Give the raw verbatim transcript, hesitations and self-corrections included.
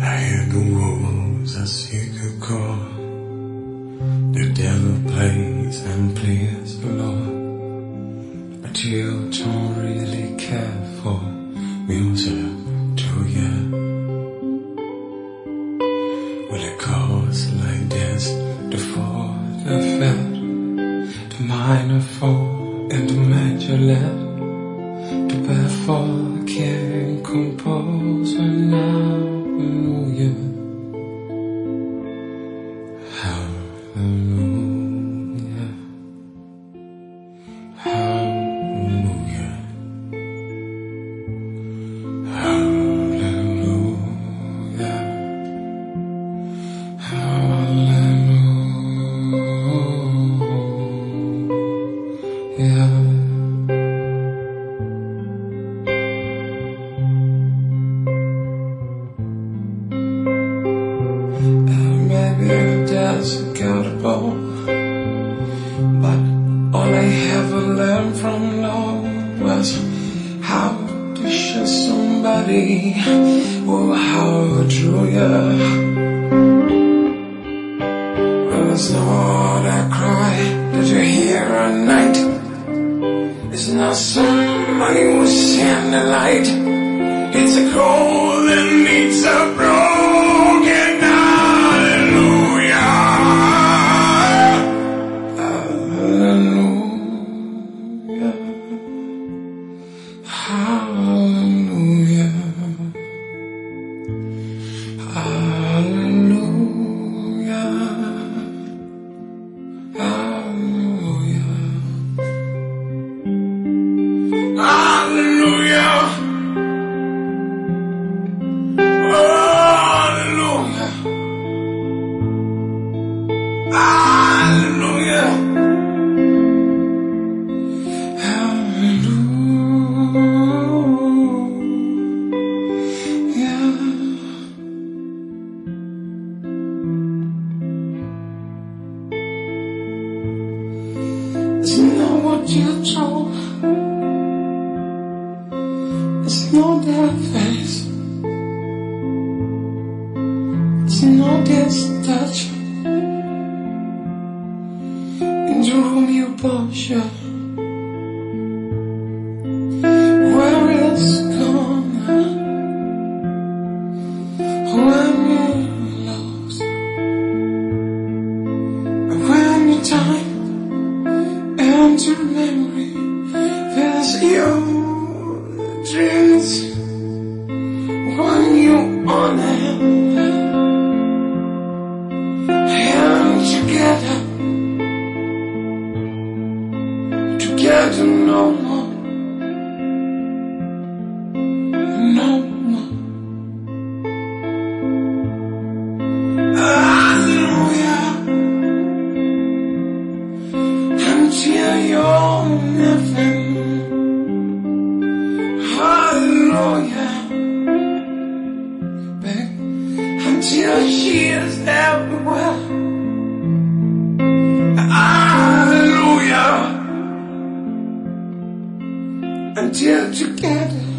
I hear the wolves as he could call. The devil plays and pleads the Lord, but you don't really care for music, do you? Will it cost like this to fall the fat, the minor fall and the major left, to bear for the king composer now? Hallelujah, hallelujah, hallelujah, hallelujah, hallelujah. That's accountable, but all I ever learned from love was how to show somebody or how true you. Well, it's not that cry that you hear at night. It's not somebody who's in the light. It's a cold that needs a broken down. Hallelujah, hallelujah, hallelujah, hallelujah, hallelujah, hallelujah. It's not what you're told. It's not their face. It's not their touch into whom you posture. Where it's gone when you're lost, when your time to memory fills your dreams when you on them and together, together no more, no more. Hallelujah. Until you're nothing, hallelujah, babe. Until she is everywhere, hallelujah. Until together.